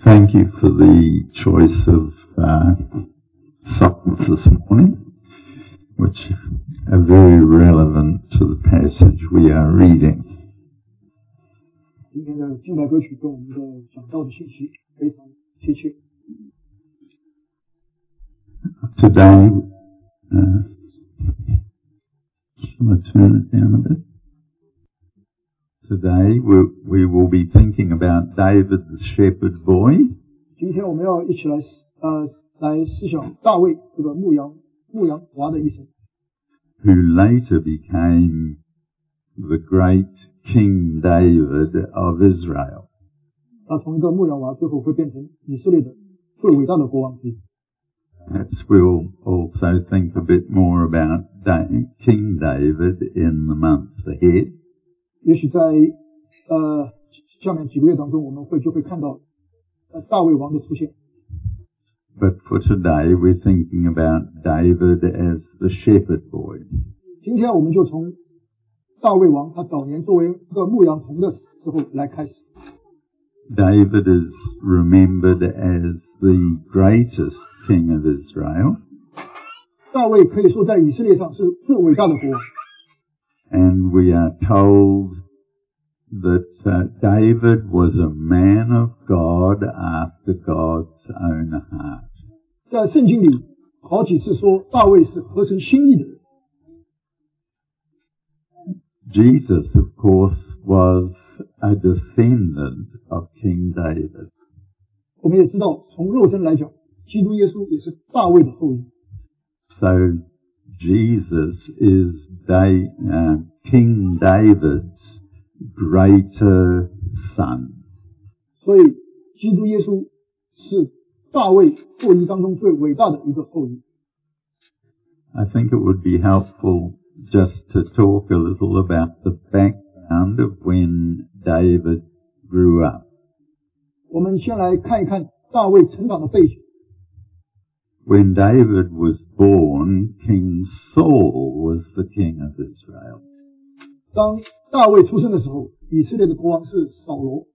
Thank you for the choice of songs this morning, which are very relevant to the passage we are reading. 今天的敬拜歌曲跟我们的讲道的信息非常贴切。 Today, shall I turn it down a bit? Today we will be thinking about David the shepherd boy. 今天我们要一起来思想大卫这个牧羊娃的一生， who later became the great King David of Israel. 他从一个牧羊娃最后会变成以色列的最伟大的国王之一。 Perhaps we'll also think a bit more about King David in the months ahead. 也许在下面几个月当中，我们就会看到大卫王的出现。 But for today, we're thinking about David as the shepherd boy. 今天我们就从大卫王他早年作为一个牧羊童的时候来开始。 David is remembered as the greatest king of Israel. 大卫可以说在以色列上是最伟大的国王。 And we are told that David was a man of God after God's own heart. 在圣经里好几次说大卫是合神心意的人。 Jesus, of course, was a descendant of King David. 我们也知道，从肉身来讲，基督耶稣也是大卫的后裔。 So Jesus is King David's greater son. 所以基督耶稣是大卫后裔当中最伟大的一个后裔。 I think it would be helpful just to talk a little about the background of when David grew up. 我们先来看一看大卫成长的背景。 When David was born, King Saul was the king of Israel. 当大卫出生的时候，以色列的国王是扫罗。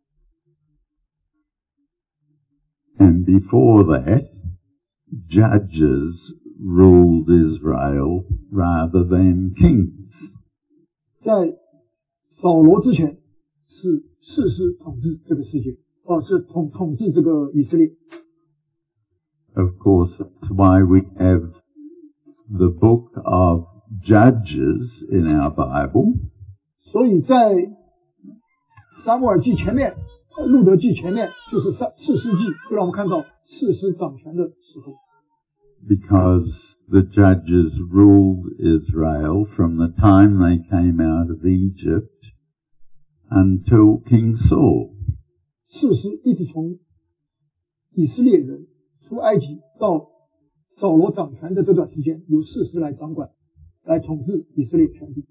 And before that, judges ruled Israel rather than kings. 在扫罗之前是士师统治这个世界，是统治这个以色列。 Of course, that's why we have the book of Judges in our Bible. 所以在撒母耳记前面，路德记前面就是士师记，会让我们看到士师掌权的时候。 Because the judges ruled Israel from the time they came out of Egypt until King Saul. 士师一直从以色列人出埃及到扫罗掌权的这段时间，由士师来掌管，来统治以色列全地。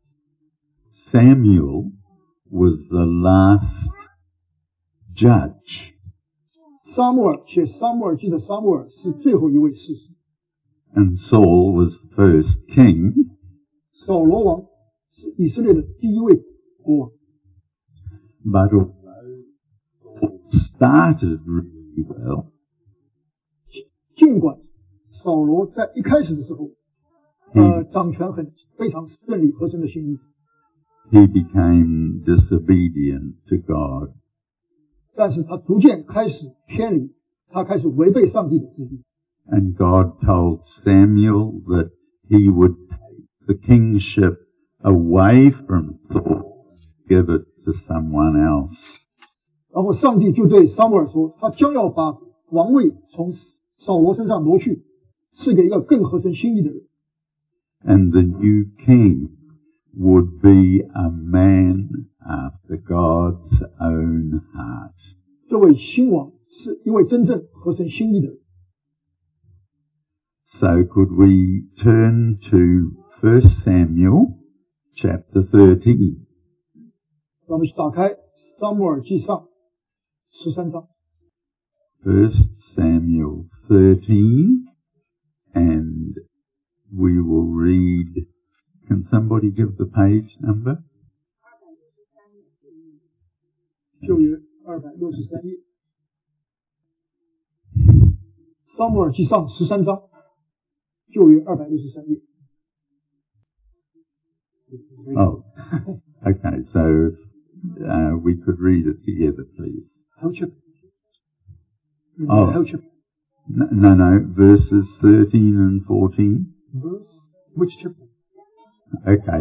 Samuel was the last judge. 撒母耳写撒母耳记的撒母耳是最后一位士师。 And Saul was the first king. 扫罗王是以色列的第一位国王。 But although Saul started really well, 尽管扫罗在一开始的时候，掌权非常顺利，合神的心意， he became disobedient to God. 但是他逐渐开始偏离，他开始违背上帝的旨意。 And God told Samuel that he would take the kingship away from Saul and give it to someone else. 然后上帝就对撒母耳说，他将要把王位从扫罗身上挪去，赐给一个更合神心意的人。 And the new king would be a man after God's own heart. 这位新王是一位真正合神心意的人。 So could we turn to 1 Samuel chapter 13? 让我们去打开撒母耳记上13章。 1 Samuel 13, and we will read. Can somebody give the page number? 旧约263页。 撒母耳记上13章，旧约263页。 Oh, okay. So we could read it together, please. Whole chapter. Oh. Whole chapter. No. Verses 13 and 14. Verse? Which chapter? Okay.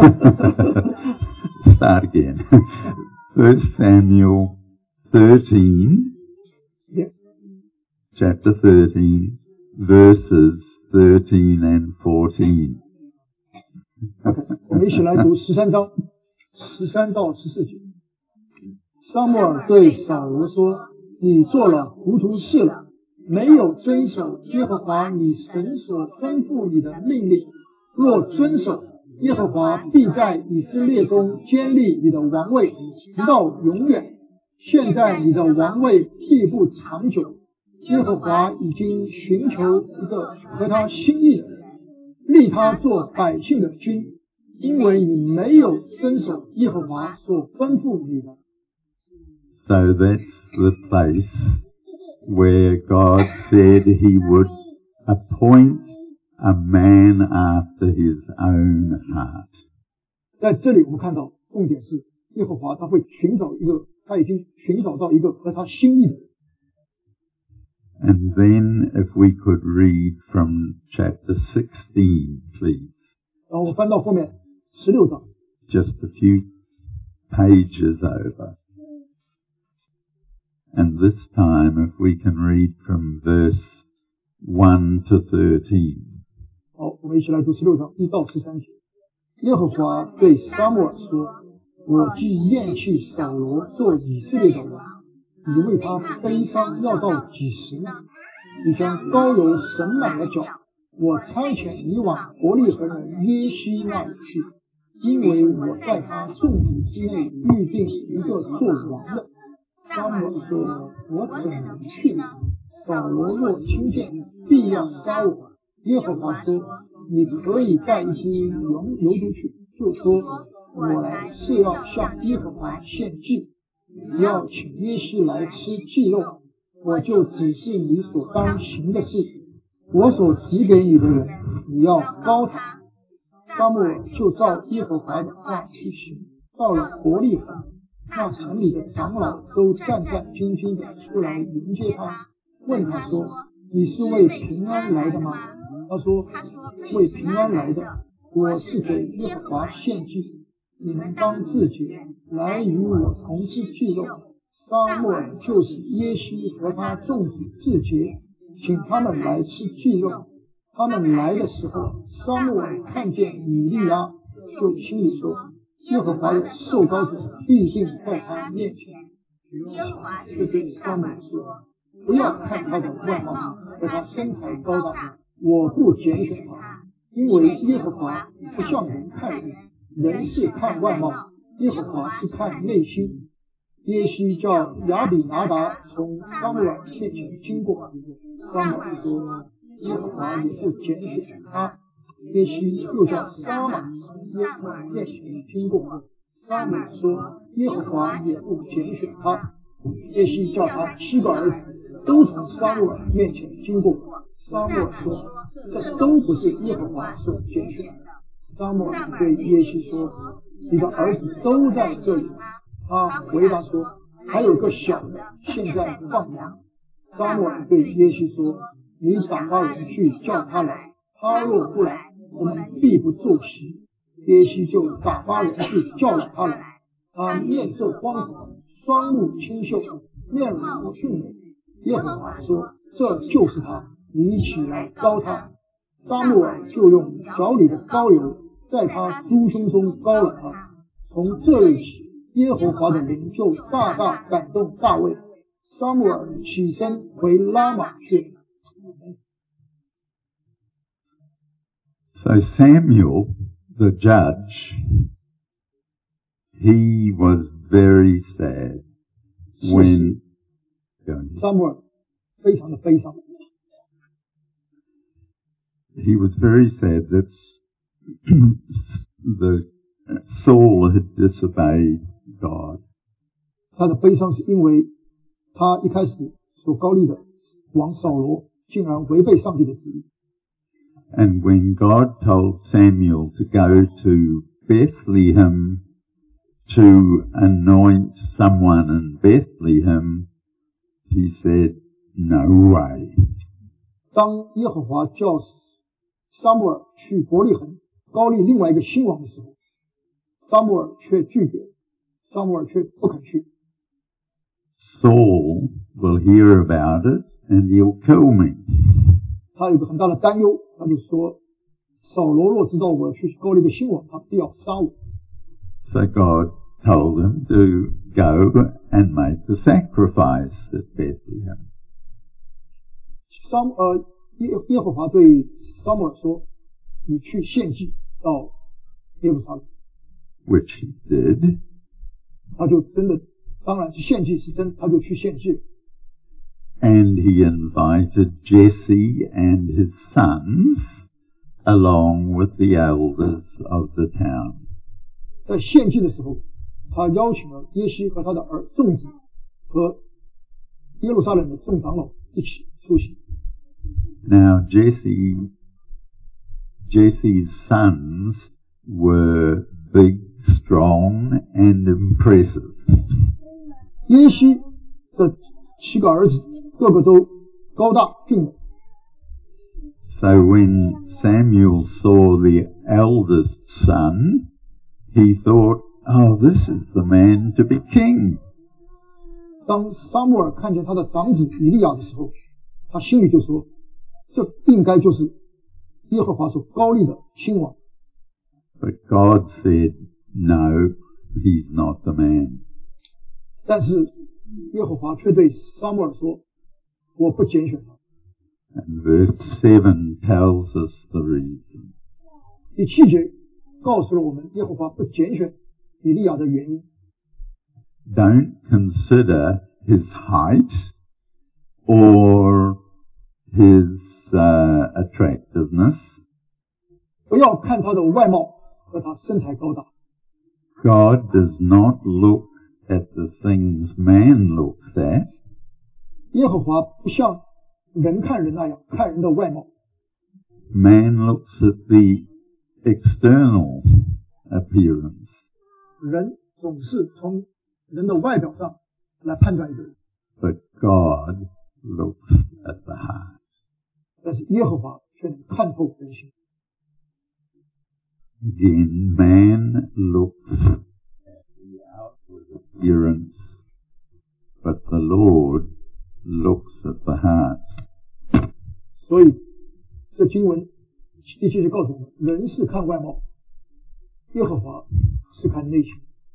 Start again. 1 Samuel 13. Yes. Chapter 13, verses 13 and 14. OK， 我们一起来读13章13到14节。撒母耳对扫罗说：“你做了糊涂事了，没有遵守耶和华你神所吩咐你的命令。若遵守，耶和华必在以色列中坚立你的王位，直到永远。现在你的王位必不长久。耶和华已经寻求一个合他心意的人，立他做百姓的君，因为你没有遵守耶和华所吩咐你的。” So that's the place where God said he would appoint a man after his own heart. 在这里我们看到重点是耶和华他会他已经寻找到一个合他心意的人。 And then if we could read from chapter 16, please. 然后我翻到后面16章 Just a few pages over. And this time if we can read from verse 1 to 13. 好，我们一起来读16章1到13节。耶和华对撒母耳说：“我既厌弃扫罗做以色列的王，你为他悲伤要到几时呢？你将膏油神满了脚，我差遣你往伯利恒人耶西那里去，因为我在他众子之内预定一个做王的。”撒母耳说：“我怎能去呢？扫罗若听见，必要杀我。”耶和华说：“你可以带一只油犊去，就说我来是要向耶和华献祭，你要请耶西来吃祭肉，我就指示你所当行的事。我所指给你的人，你要膏他。”撒母耳就照耶和华的话去行，到了伯利恒，那城里的长老都战战兢兢地出来迎接他，问他说：“你是为平安来的吗？”他说：“为平安来的，我是给耶和华献祭，你们当自洁，来与我同吃祭肉。”撒母耳就使耶西和他众子自洁，请他们来吃祭肉。他们来的时候，撒母耳看见以利亚，就心里说：“耶和华的受膏者必定在他面前。”耶和华却对撒母耳说：“不要看他的外貌和他身材高大，我不拣选他，因为耶和华不像人看人，人是看外貌，耶和华是看内心。”耶西叫亚比拿达从撒母耳面前经过，撒母耳说：“耶和华也不拣选他。”耶西又叫撒玛从耶和华面前经过，撒母耳说：“耶和华也不拣选他。”耶西叫他7个儿子都从撒母耳面前经过，撒母耳说：“这都不是耶和华所拣选的。”撒母耳对耶西说：“你的儿子都在这里。”他回答说：“还有个小的，现在放羊。”撒母耳对耶西说：“你打发人去叫他来，他若不来，我们必不坐席。”耶西就打发人去叫了他来，他面色光红，双目清秀，面容俊美。耶和华说：“这就是他，你起来膏他。”撒母耳就用脚里的膏油在他猪胸中膏了他。从这日起，耶和华的灵就大大感动大卫。撒母耳起身回拉玛去。 So Samuel, the judge, he was very sad when 撒母耳非常的悲伤。 He was very sad that the Saul had disobeyed God. 他的悲伤是因为他一开始所膏立的王扫罗竟然违背上帝的旨意。 And when God told Samuel to go to Bethlehem to anoint someone in Bethlehem, he said, "No way." 当耶和华叫撒母耳去伯利恒高立另外一个新王的时候，撒母耳却拒绝，撒母耳却不肯去。 Saul will hear about it and he'll kill me. 他有个很大的担忧，他就说：扫罗若知道我去高立一个新王，他必要杀我。 So God told him to go and make the sacrifice at Bethlehem. 耶和华对撒母耳说：你去献祭到耶路撒冷。 Which he did. 他就真的，当然是献祭是真，他就去献祭了。 And he invited Jesse and his sons along with the elders of the town. 在献祭的时候，他邀请了耶西和他的众子和耶路撒冷的众长老一起出席。 Now Jesse's sons were big, strong, and impressive. 耶西的7个儿子个个都高大俊美。 So when Samuel saw the eldest son, he thought, "Oh, this is the man to be king." 当撒母耳看见他的长子以利亚的时候，他心里就说：这应该就是耶和华所高立的新王。 But God said, "No, he's not the man." 但是耶和华却对撒母耳说：我不拣选他。 And verse 7 tells us the reason. 第7节告诉了我们耶和华不拣选以利亚的原因。 Don't consider his height or his attractiveness. 不要看他的外貌和他身材高大。 God does not look at the things man looks at. 耶和华不像人看人那样看人的外貌。 Man looks at the external appearance. 人总是从人的外表上来判断一个人。 But God looks at the heart. 但是耶和华却能看透人心。 Again, man looks at the outward appearance, but the Lord looks at the heart. 所以这经文第7节告诉我们，人是看外貌，耶和华是看内心。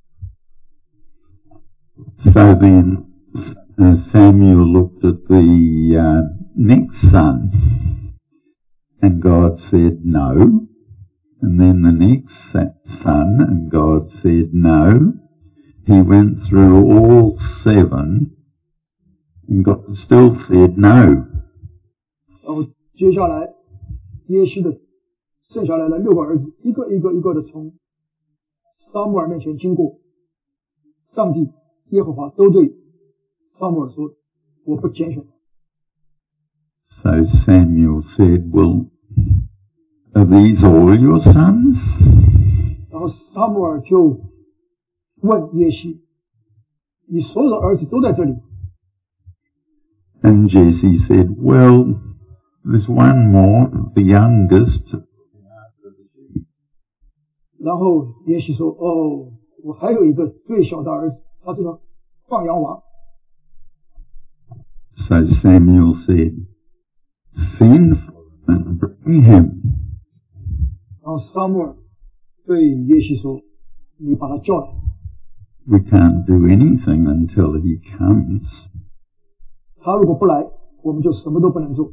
So then Samuel looked at the next son, and God said no. And then the next son, and God said no. He went through all 7, and God still said no. 然后接下来耶西的剩下来的6个儿子，一个一个的从撒母耳面前经过，上帝耶和华都对撒母耳说：我不拣选他。 So Samuel said, "Well, are these all your sons?" 然后撒母耳就问耶西：你所有的儿子都在这里？ And Jesse said, "Well, there's one more, the youngest." 然后耶西说：哦，我还有一个最小的儿子，他是个放羊娃。 So Samuel said, "Send for him and bring him." 然后撒母耳对耶西说：你把他叫来。 We can't do anything until he comes. 他如果不来，我们就什么都不能做。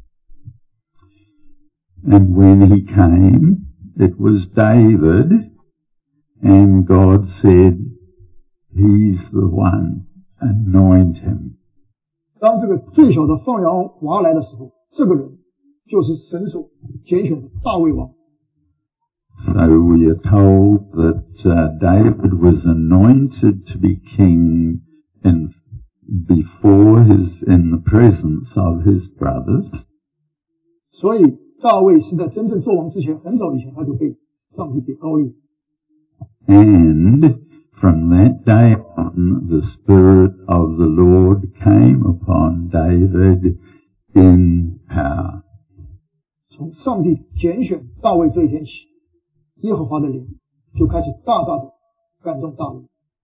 And when he came, it was David, and God said, "He's the one, anoint him." 当这个最小的放羊娃来的时候，这个人就是神所拣选的大卫王。 So we are told that David was anointed to be king in the presence of his brothers. 所以大卫是在真正做王之前，很早以前他就被上帝给高立。 And from that day on, the Spirit of the Lord came upon David in power. 从上帝拣选大卫这一天起，耶和华的灵就开始大大的感动大卫。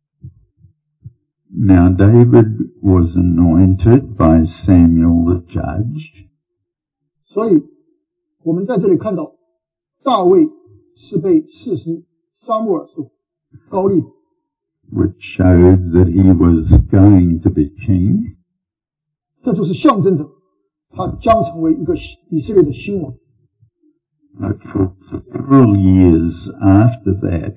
Now David was anointed by Samuel the judge. 所以我们在这里看到大卫是被士师撒母耳所高立的， which showed that he was going to be king. 这就是象征着他将成为一个以色列的新王。 But for several years after that,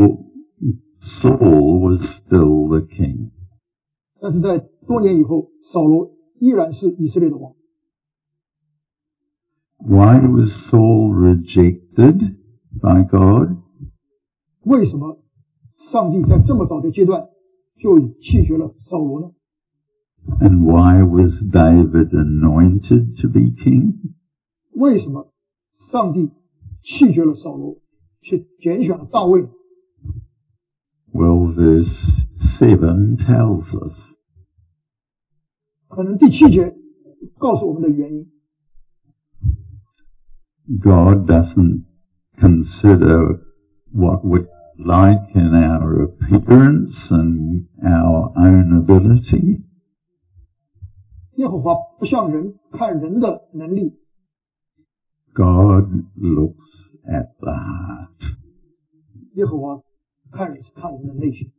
Saul was still the king. 但是在多年以后，扫罗依然是以色列的王。 Why was Saul rejected by God? 为什么上帝在这么早的阶段就弃绝了扫罗呢？ And why was David anointed to be king? 为什么上帝弃绝了扫罗，却拣选了大卫呢？ Well, verse 7 tells us. 可能第7节告诉我们的原因。 God doesn't consider what we like in our appearance and our own ability. 耶和华不像人看人的能力， God looks at the heart. 耶和华看人是看我们的内心。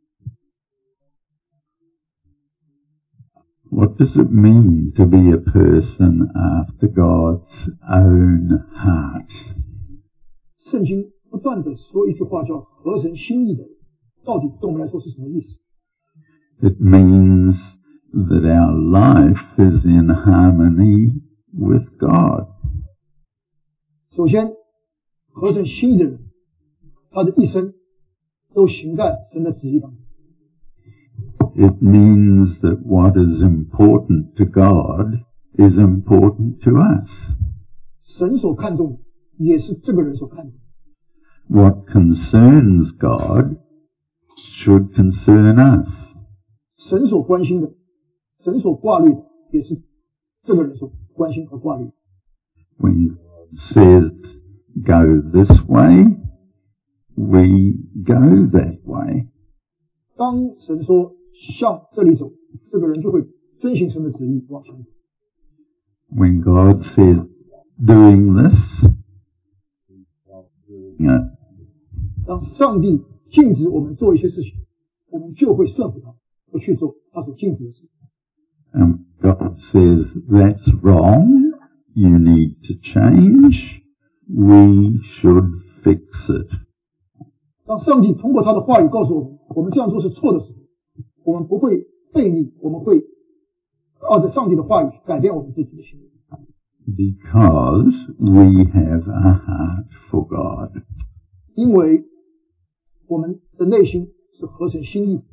What does it mean to be a person after God's own heart? 圣经不断的说一句话叫合神心意的人，到底对我们来说是什么意思？ It means that our life is in harmony with God. 首先，合神心意的人，他的一生都行在神的旨意当中。 It means that what is important to God is important to us. 神所看重的，也是这个人所看重的。 What concerns God should concern us. 神所关心的，神所挂虑的，也是这个人所关心和挂虑的。 When God says, go this way, we go that way. 当神说向这里走，这个人就会遵行神的旨意往前走。 When God says, doing this, we stop doing it. 当上帝禁止我们做一些事情，我们就会顺服他，不去做他所禁止的事。 And God says, that's wrong, you need to change, we should fix it. 当上帝通过他的话语告诉我们，我们这样做是错的时候，我们不会背逆，我们会按照上帝的话语改变我们自己的行为。 Because we have a heart for God. 因为我们的内心是合神心意的。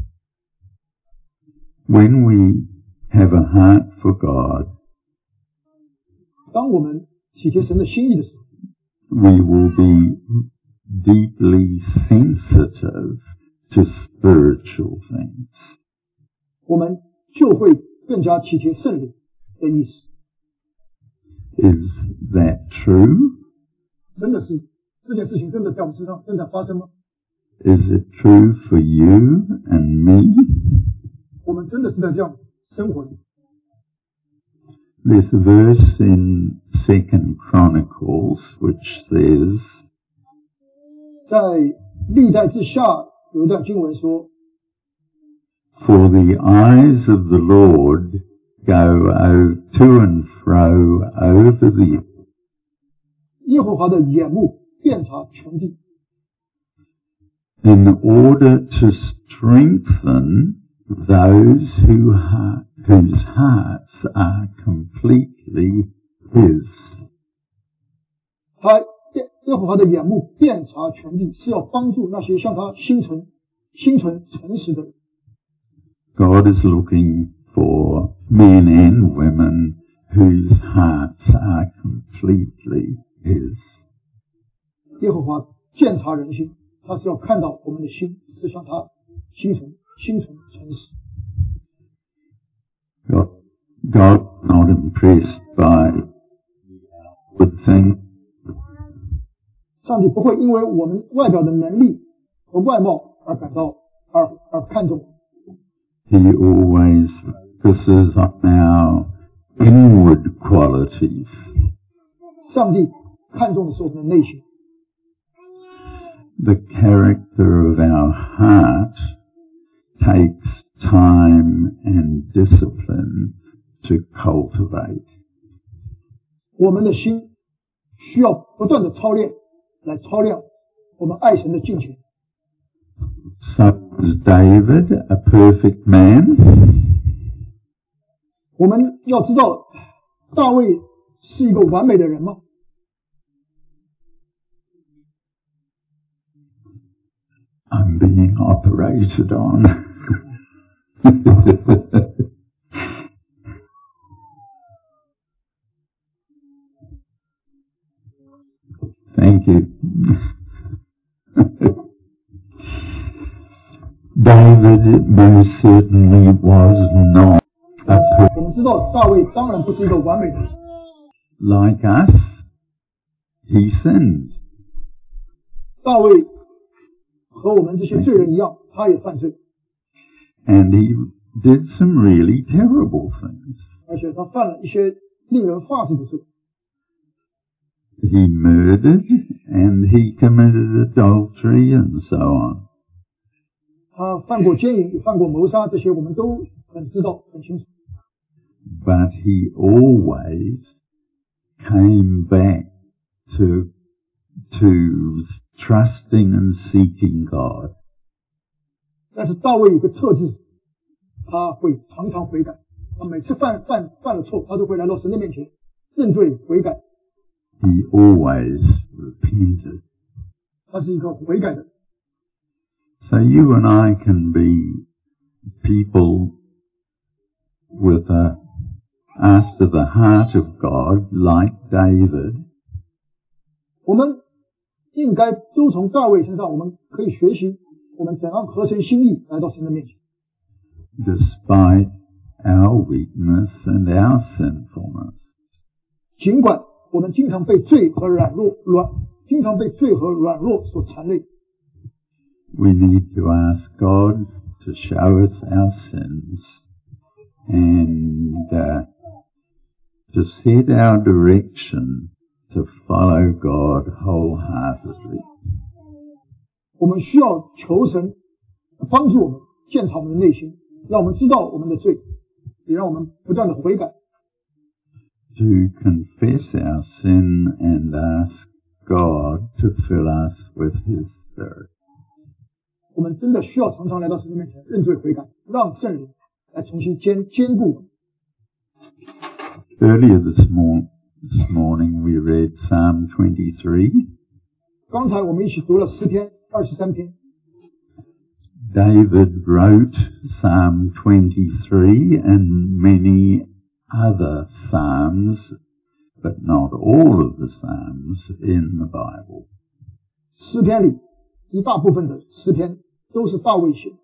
When we have a heart for God, 当我们体贴神的心意的时候， we will be deeply sensitive to spiritual things. 我们就会更加体贴圣灵的意思。 Is that true? 真的是这件事情真的在我们身上正在发生吗？ Is it true for you and me? 我们真的是在这样生活的。 There's a verse in 2 Chronicles which says, 在历代志下有一段经文说， For the eyes of the Lord go to and fro over the earth, 耶和华的眼目遍察全地， in order to strengthen those whose hearts are completely His. 耶和华的眼目遍察全地，是要帮助那些向他心存诚实的人。 God is looking for men and women whose hearts are completely His. 耶和华鉴察人心，他是要看到我们的心是向他心存诚实。 God not impressed by good things. 上帝不会因为我们外表的能力和外貌而看重。 He always focuses on our inward qualities. 上帝看重的是我们的内心。 The character of our heart takes time and discipline to cultivate. 我们的心需要不断的操练，来操练我们爱神的敬虔。 So is David a perfect man? 我们要知道，大卫是一个完美的人吗？ I'm being operated on. Thank you. David most certainly was not a perfect. 我们知道大卫当然不是一个完美的人。 Like us, he sinned. 大卫和我们这些罪人一样，他也犯罪， And he did some really terrible things. 而且他犯了一些令人发指的罪。 He murdered and he committed adultery and so on. 他犯过奸淫，也犯过谋杀，这些我们都很知道，很清楚。 But he always came back to trusting and seeking God. 但是大卫有个特质，他会常常悔改。他每次犯了错，他都会来到神的面前认罪悔改。 He always repented. 他是一个悔改的人。 So you and I can be people with after the heart of God, like David. 我们应该都从大卫身上，我们可以学习我们怎样合神心意来到神的面前。 Despite our weakness and our sinfulness. 尽管我们经常被罪和软弱所缠累， We need to ask God to show us our sins and to set our direction to follow God wholeheartedly. 我们需要求神帮助我们鉴察我们的内心，让我们知道我们的罪，也让我们不断的悔改。 To confess our sin and ask God to fill us with His Spirit. 我们真的需要常常来到神的面前认罪悔改，让圣灵来重新兼顾我们。 Earlier this morning we read Psalm 23. 刚才我们一起读了诗篇23篇。 David wrote Psalm 23 and many other psalms, but not all of the psalms in the Bible. 诗篇里一大部分的诗篇都是大卫写的。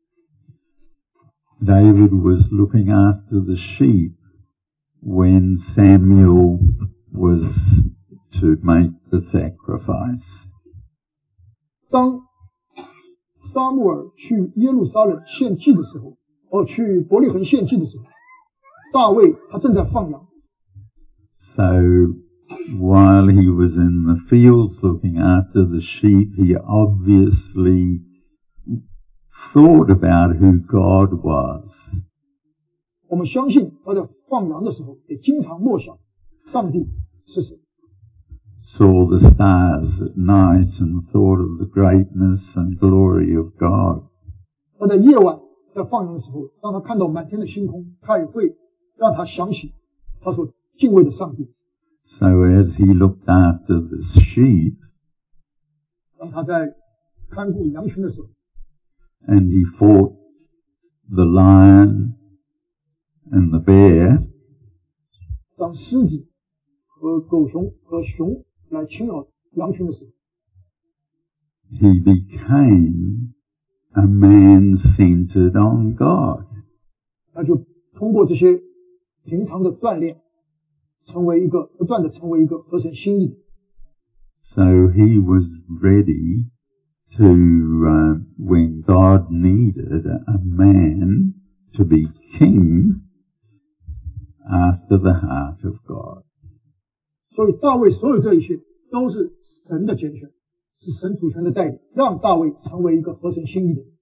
David was looking after the sheep when Samuel was to make the sacrifice. 当撒母耳去耶路撒冷献祭的时候，去伯利恒献祭的时候，大卫他正在放羊。 So while he was in the fields looking after the sheep, he obviously thought about who God was. 我们相信他在放羊的时候，也经常默想上帝是谁。 Saw the stars at night and thought of the greatness and glory of God. 他在夜晚在放羊的时候，当他看到满天的星空，他也会让他想起他所敬畏的上帝。 So as he looked after the sheep, 当他在看顾羊群的时候， and he fought the lion and the bear, 当狮子和狗熊和熊来侵扰羊群的时候， he became a man centered on God. 他就通过这些平常的锻炼，不断的成为一个合神心意的。 So he was ready to, when God needed a man to be king after the heart of God. 所以大卫所有这一切都是神的拣选，是神主权的带领，让大卫成为一个合神心意的人。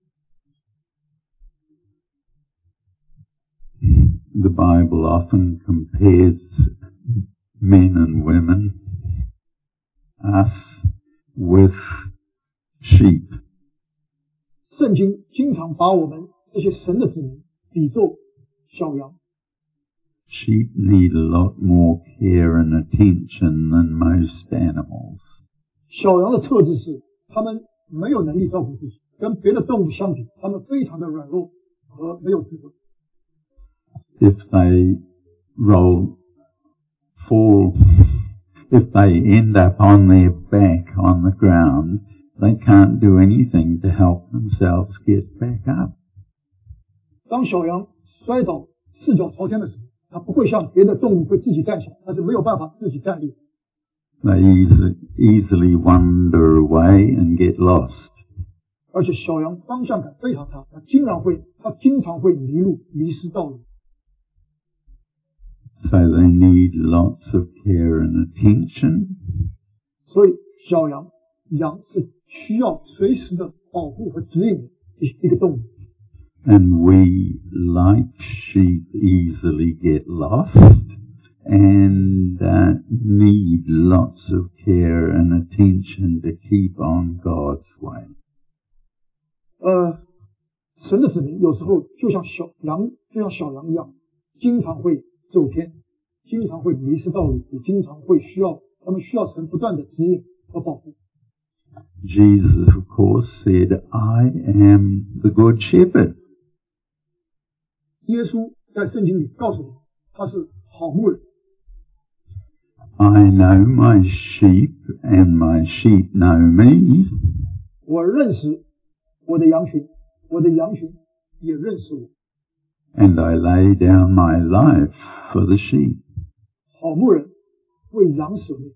The Bible often compares men and women, us, with sheep. 圣经经常把我们这些神的子民比作小羊。 Sheep need a lot more care and attention than most animals. 小羊的特质是，它们没有能力照顾自己，跟别的动物相比，它们非常的软弱和没有智慧。 If they if they end up on their back on the ground, they can't do anything to help themselves get back up. 当小羊摔倒四脚朝天的时候，它不会像别的动物会自己站起来，它是没有办法自己站立。 They easily wander away and get lost. 而且小羊方向感非常差，它经常会迷路、迷失道路。 So they need lots of care and attention. 所以羊是需要随时的保护和指引的一个动物。 And we, like sheep, easily get lost and need lots of care and attention to keep on God's way. 神的子民有时候就像小羊一样，经常会走偏，经常会迷失道路，也经常会需要神不断的指引和保护。 Jesus, of course, said, I am the good shepherd. 耶稣在圣经里告诉我们，他是好牧人。 I know my sheep and my sheep know me. 我认识我的羊群，我的羊群也认识我。 And I lay down my life for the sheep. 好牧人为羊舍命。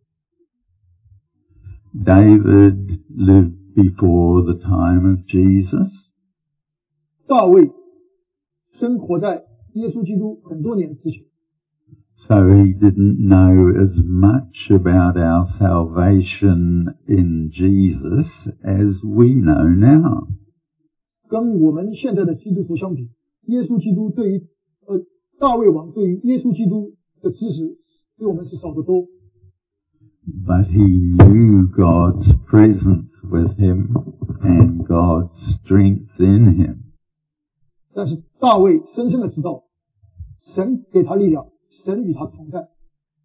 David lived before the time of Jesus. 大卫生活在耶稣基督很多年之前， So he didn't know as much about our salvation in Jesus as we know now. 跟我们现在的基督徒相比，耶稣基督大卫王对于耶稣基督的知识比我们是少得多。 But he knew God's presence with him and God's strength in him. 但是大卫深深的知道，神给他力量，神与他同在。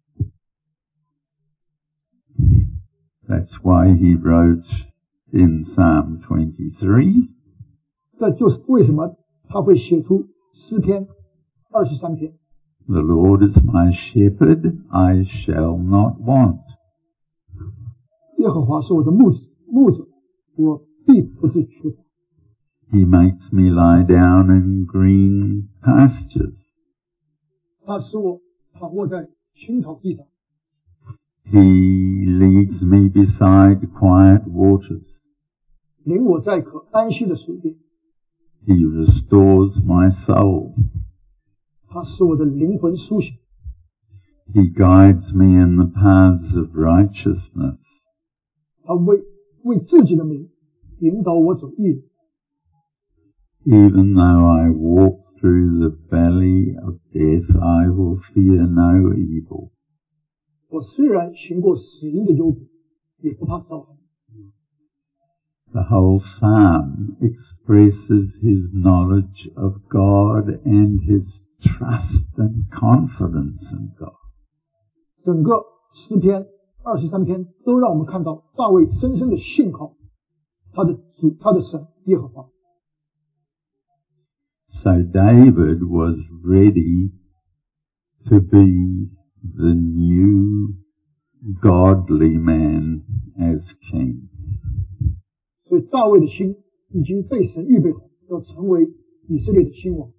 That's why he wrote in Psalm 23, 这就是为什么他会写出诗篇23篇。 The Lord is my shepherd, I shall not want. 耶和华是我的牧者，我必不致缺乏。 He makes me lie down in green pastures. 他使我躺卧在青草地上， He leads me beside quiet waters. 领我在可安息的水边。 He restores my soul. 他使我的灵魂苏醒。 He guides me in the paths of righteousness. 他为自己的名引导我走义路。 Even though I walk through the valley of death, I will fear no evil. 我虽然行过死荫的幽谷，也不怕遭害。 The whole psalm expresses his knowledge of God and his trust and confidence in God. 整个诗篇23篇都让我们看到大卫深深的信靠他的主，他的神耶和华。 So David was ready to be the new godly man as king. 所以大卫的心已经被神预备好，要成为以色列的新王。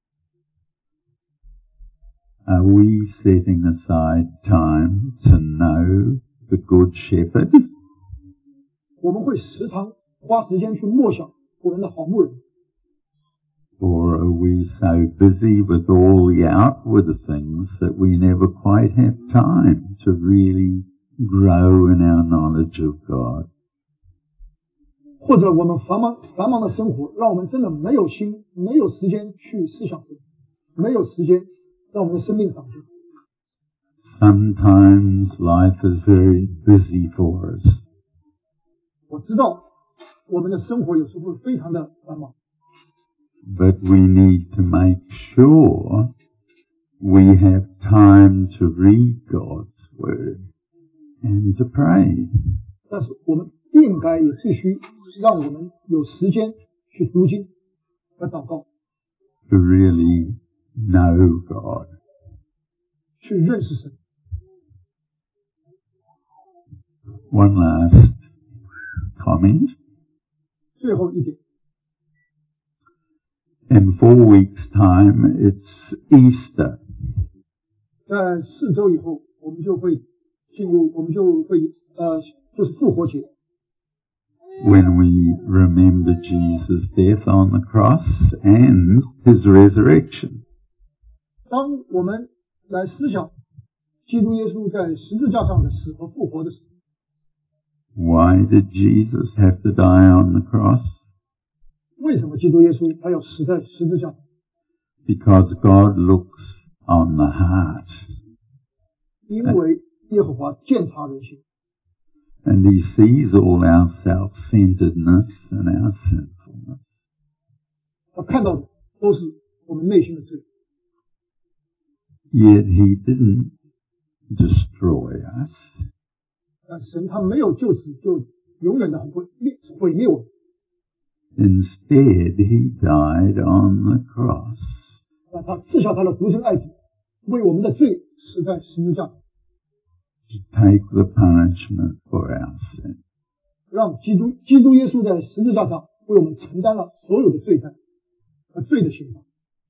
Are we setting aside time to know the Good Shepherd? 我们会时常花时间去默想我们的好牧人， Or are we so busy with all the outward things that we never quite have time to really grow in our knowledge of God? 或者我们繁忙的生活，让我们真的没有心，没有时间去思想神，没有时间让我们的生命长进。 Sometimes life is very busy for us, 我知道我们的生活有时候会非常的繁忙， but we need to make sure we have time to read God's Word and to pray. 但是我们应该也必须让我们有时间去读经和祷告， to really know God. 去认识神。 One last comment. 最后一点， In 4 weeks' time, it's Easter. 在4周以后，我们就会就是复活节， when we remember Jesus' death on the cross and his resurrection. 当我们来思想基督耶稣在十字架上的死和复活的时候， Why did Jesus have to die on the cross? 为什么基督耶稣他要死在十字架上？ Because God looks on the heart 因为耶和华鉴察人心， and he sees all our self-centeredness and our sinfulness. 他看到的都是我们内心的罪， Yet he didn't destroy us. 但神他没有就此就永远的毁灭我们， Instead, he died on the cross 但他赐下他的独生爱子，为我们的罪死在十字架上， to take the punishment for our sin. 让基督耶稣在十字架上为我们承担了所有的罪债和罪的刑罚。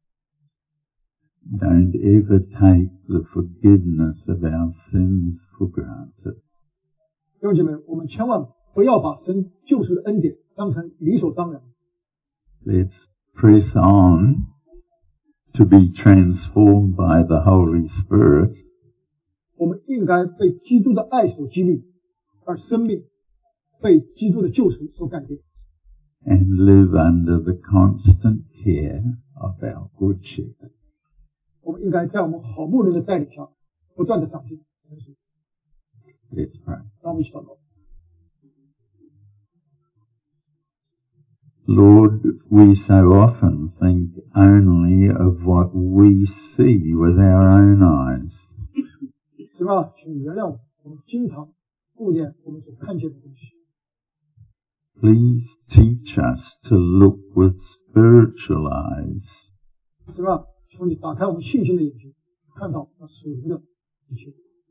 Don't ever take the forgiveness of our sins for granted. 弟兄姐妹，我们千万不要把神救赎的恩典当成理所当然。 Let's press on to be transformed by the Holy Spirit 我们应该被基督的爱所激励，而生命被基督的救赎所改变， and live under the constant care of our Good Shepherd. 我们应该在我们好牧人的带领下不断的长进成熟。 Let's pray. 让我们一起祷告。 Lord, we so often think only of what we see with our own eyes. 神啊，请你原谅我，我们经常顾念我们所看见的东西。 Please teach us to look with spiritual eyes 神啊，求你打开我们信心的眼睛，看到那属灵的一切。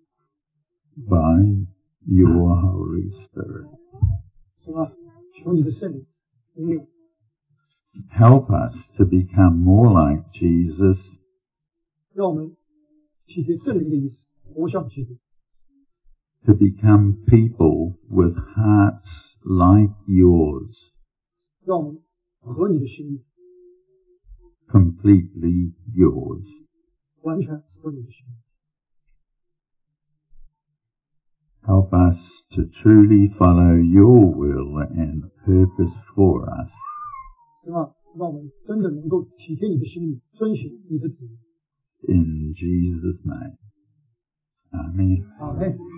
by your Holy Spirit. 神啊，求你的圣灵引领我们， Help us to become more like Jesus 让我们体贴圣灵的意思，活像基督， to become people with hearts like yours, 让我们合你的心意， completely yours. 完全合你的心意。 Help us to truly follow your will and purpose for us. 神啊，让我们真的能够体贴你的心意，遵循你的旨意。 In Jesus' name. Amen. 阿门。